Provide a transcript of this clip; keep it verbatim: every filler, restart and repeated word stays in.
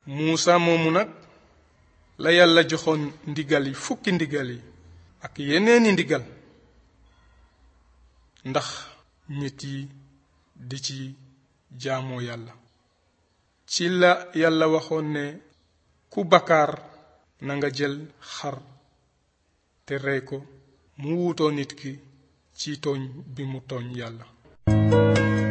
Muusa moomu nag la yàlla joxoon ndigal yi fukki ndigal yi ak yeneeni ndigal ndax nit yi di ci jaamoo yàlla. ci la yàlla waxoon ne ku bakkaar na nga jël xar te rey ko mu wuutoo nit ki ci tooñ bi mu tooñ yàlla.